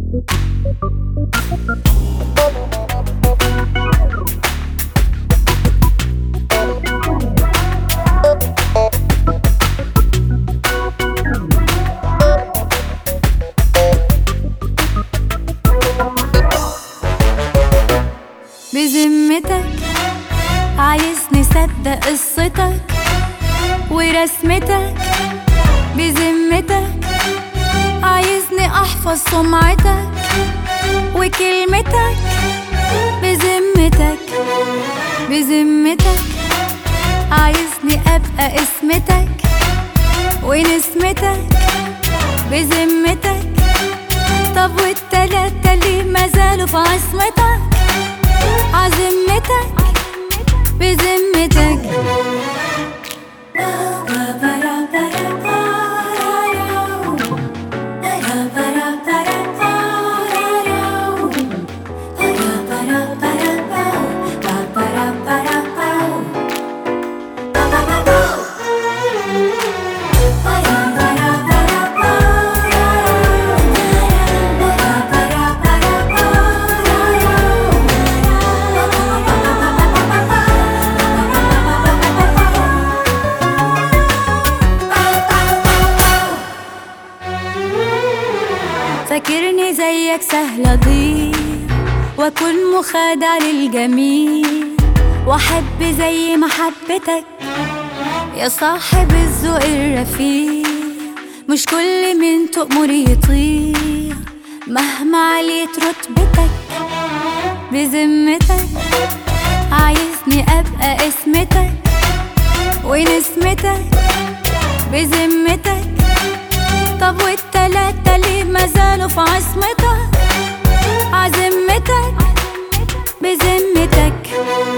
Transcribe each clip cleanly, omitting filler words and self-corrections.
بذمتك عايزني صدق قصتك ورسمتك؟ بذمتك عايزني احفظ سمعتك وكلمتك؟ بذمتك عايزني ابقى اسمتك ونسمتك؟ بذمتك طب والتلاتة ليه مازالوا في عصمتك؟ عزمتك بذمتك. فاكرني زيك سهل اضيع واكون مخادع للجميل واحب زي محبتك يا صاحب الذوق الرفيع. مش كل من تؤمر يطيع مهما عليت رتبتك. بذمتك عايزني ابقى اسمتك ونسمتك؟ بذمتك طب والتلاتة ليه مازالوا في عصمتك؟ عزمتك بذمتك.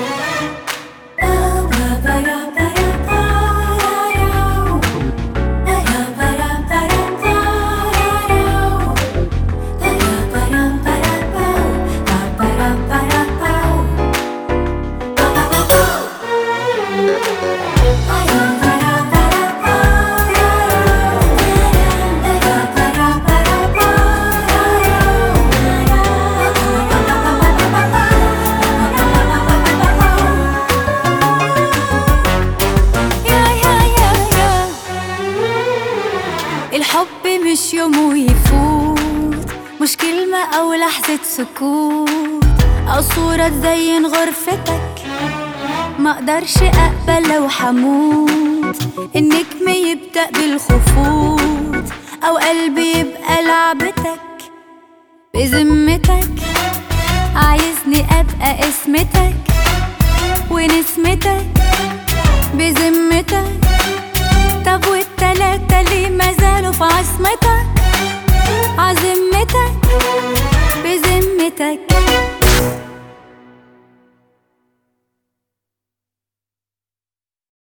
الحب مش يوم ويفوت، مش كلمة أو لحظة سكوت أو صورة تزين غرفتك. ما اقدرش اقبل لو حموت النجم يبدأ بالخفوت أو قلبي يبقى لعبتك. بذمتك عايزني أبقى اسمتك ونسمتك؟ بذمتك طب والتلاتة ليه مازالوا في عصمتك؟ عزمتك بذمتك.